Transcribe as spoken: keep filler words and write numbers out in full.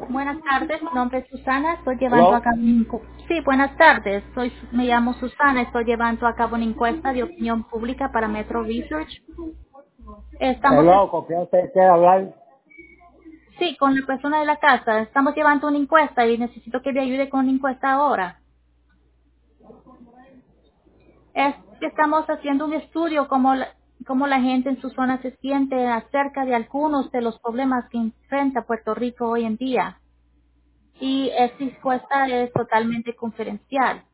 Buenas tardes, mi nombre es Susana, estoy llevando a ¿Aló? cabo una encu- Sí, buenas tardes, soy, me llamo Susana, estoy llevando a cabo una encuesta de opinión pública para Metro Research. Estamos, ¿Aló? ¿Con quién usted quiere hablar? sí, con la persona de la casa, estamos llevando una encuesta y necesito que me ayude con la encuesta ahora. Es que estamos haciendo un estudio cómo la, cómo la gente en su zona se siente acerca de algunos de los problemas que enfrenta Puerto Rico hoy en día. Y esta encuesta es totalmente confidencial.